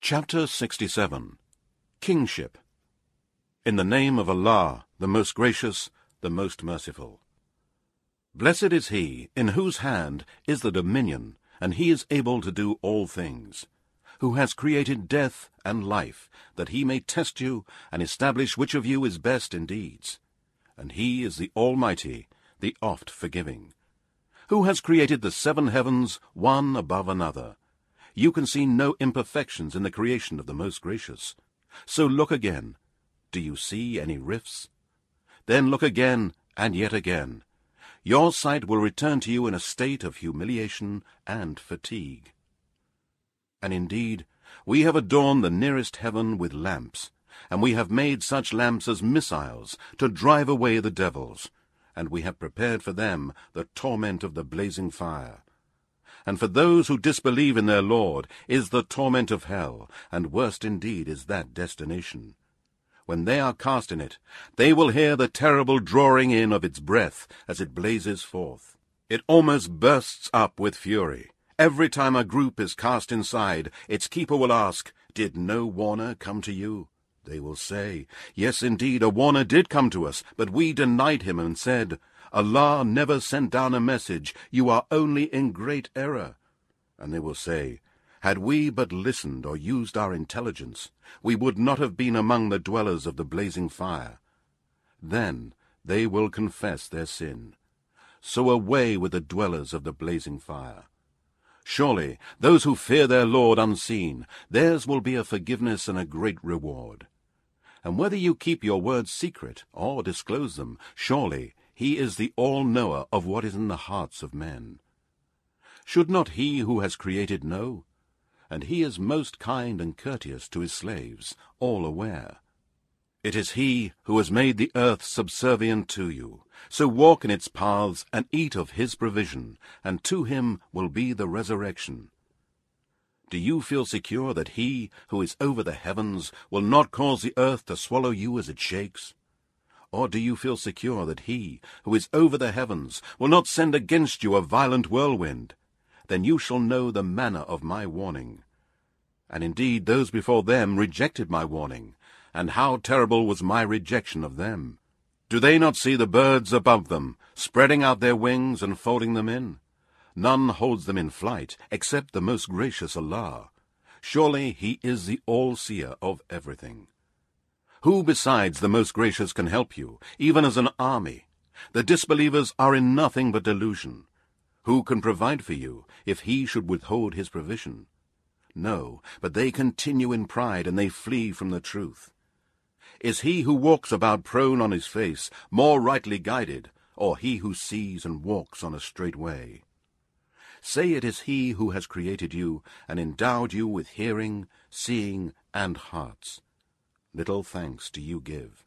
Chapter 67 Kingship. In the name of Allah, the most gracious, the most merciful. Blessed is he in whose hand is the dominion, and he is able to do all things, who has created death and life, that he may test you and establish which of you is best in deeds. And he is the Almighty, the oft-forgiving, who has created the 7 heavens one above another. You can see no imperfections in the creation of the Most Gracious. So look again. Do you see any rifts? Then look again, and yet again. Your sight will return to you in a state of humiliation and fatigue. And indeed, we have adorned the nearest heaven with lamps, and we have made such lamps as missiles to drive away the devils, and we have prepared for them the torment of the blazing fire. And for those who disbelieve in their Lord is the torment of hell, and worst indeed is that destination. When they are cast in it, they will hear the terrible drawing in of its breath as it blazes forth. It almost bursts up with fury. Every time a group is cast inside, its keeper will ask, "Did no warner come to you?" They will say, "Yes, indeed, a warner did come to us, but we denied him and said, 'Allah never sent down a message. You are only in great error.' And they will say, 'Had we but listened or used our intelligence, we would not have been among the dwellers of the blazing fire.' Then they will confess their sin. So away with the dwellers of the blazing fire. Surely those who fear their Lord unseen, theirs will be a forgiveness and a great reward. And whether you keep your words secret or disclose them, surely he is the all-knower of what is in the hearts of men. Should not he who has created know? And he is most kind and courteous to his slaves, all aware. It is he who has made the earth subservient to you. So walk in its paths and eat of his provision, and to him will be the resurrection. Do you feel secure that he who is over the heavens will not cause the earth to swallow you as it shakes? Or do you feel secure that he who is over the heavens will not send against you a violent whirlwind? Then you shall know the manner of my warning. And indeed those before them rejected my warning, and how terrible was my rejection of them. Do they not see the birds above them, spreading out their wings and folding them in? None holds them in flight, except the most gracious Allah. Surely he is the all-seer of everything. Who besides the most gracious can help you, even as an army? The disbelievers are in nothing but delusion. Who can provide for you, if he should withhold his provision? No, but they continue in pride, and they flee from the truth. Is he who walks about prone on his face more rightly guided, or he who sees and walks on a straight way? Say it is he who has created you and endowed you with hearing, seeing, and hearts. Little thanks do you give.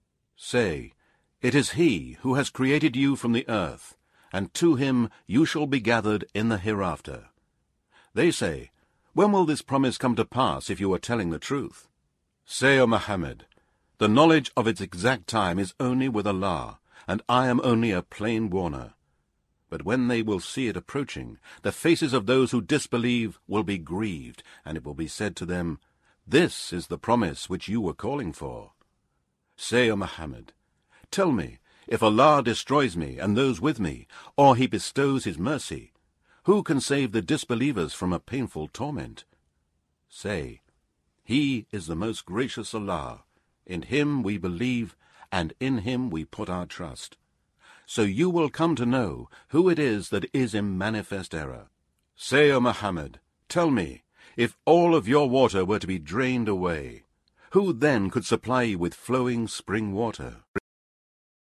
Say, it is he who has created you from the earth, and to him you shall be gathered in the hereafter. They say, when will this promise come to pass if you are telling the truth? Say, O Muhammad, the knowledge of its exact time is only with Allah, and I am only a plain warner. But when they will see it approaching, the faces of those who disbelieve will be grieved, and it will be said to them, "This is the promise which you were calling for." Say, O Muhammad, tell me, if Allah destroys me and those with me, or he bestows his mercy, who can save the disbelievers from a painful torment? Say, he is the most gracious Allah. In him we believe, and in him we put our trust. So you will come to know who it is that is in manifest error. Say, O Muhammad, tell me, if all of your water were to be drained away, who then could supply you with flowing spring water?